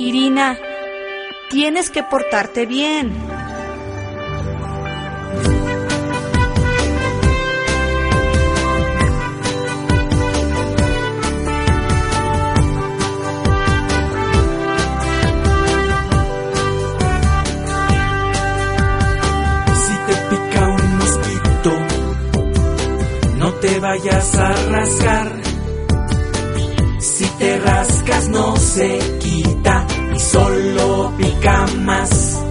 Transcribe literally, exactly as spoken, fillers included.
Irina, tienes que portarte bien. Si te pica un mosquito, no te vayas a rascar. Si te rascas no se quita y solo pica más.